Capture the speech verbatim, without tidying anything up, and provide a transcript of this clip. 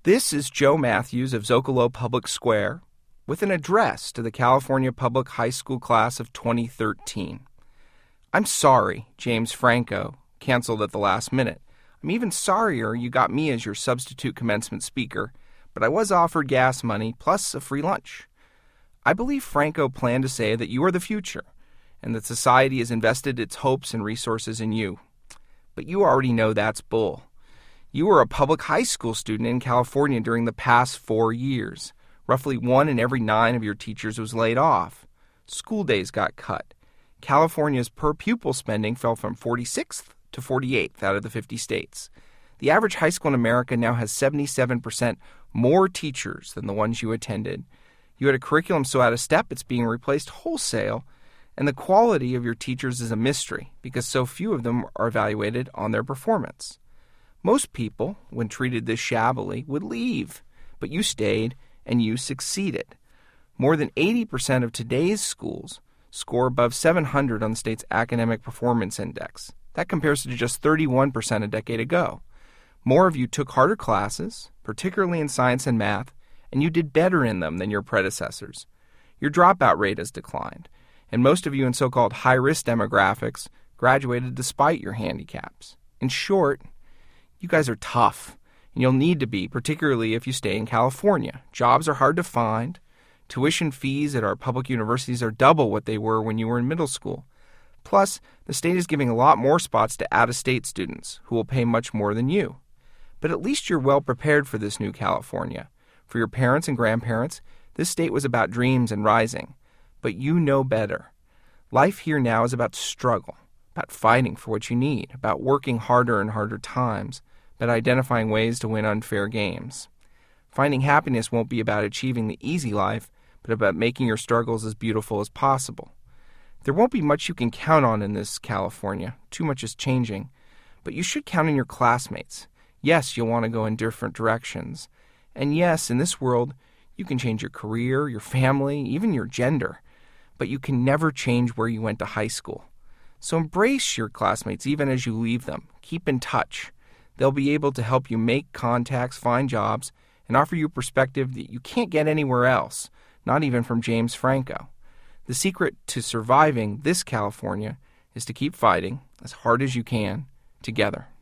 This is Joe Matthews of Zocalo Public Square with an address to the California Public High School class of twenty thirteen. I'm sorry James Franco canceled at the last minute. I'm even sorrier you got me as your substitute commencement speaker, but I was offered gas money plus a free lunch. I believe Franco planned to say that you are the future and that society has invested its hopes and resources in you. But you already know that's bull. You were a public high school student in California during the past four years. Roughly one in every nine of your teachers was laid off. School days got cut. California's per-pupil spending fell from forty-sixth to forty-eighth out of the fifty states. The average high school in America now has seventy-seven percent more teachers than the ones you attended. You had a curriculum so out of step it's being replaced wholesale, and the quality of your teachers is a mystery because so few of them are evaluated on their performance. Most people, when treated this shabbily, would leave, but you stayed and you succeeded. More than eighty percent of today's schools score above seven hundred on the state's Academic Performance Index. That compares to just thirty-one percent a decade ago. More of you took harder classes, particularly in science and math, and you did better in them than your predecessors. Your dropout rate has declined, and most of you in so-called high-risk demographics graduated despite your handicaps. In short, you guys are tough, and you'll need to be, particularly if you stay in California. Jobs are hard to find. Tuition fees at our public universities are double what they were when you were in middle school. Plus, the state is giving a lot more spots to out-of-state students who will pay much more than you. But at least you're well prepared for this new California. For your parents and grandparents, this state was about dreams and rising. But you know better. Life here now is about struggle, about fighting for what you need, about working harder and harder times, about identifying ways to win unfair games. Finding happiness won't be about achieving the easy life, but about making your struggles as beautiful as possible. There won't be much you can count on in this California. Too much is changing. But you should count on your classmates. Yes, you'll want to go in different directions. And yes, in this world, you can change your career, your family, even your gender. But you can never change where you went to high school. So embrace your classmates even as you leave them. Keep in touch. They'll be able to help you make contacts, find jobs, and offer you perspective that you can't get anywhere else, not even from James Franco. The secret to surviving this California is to keep fighting as hard as you can together.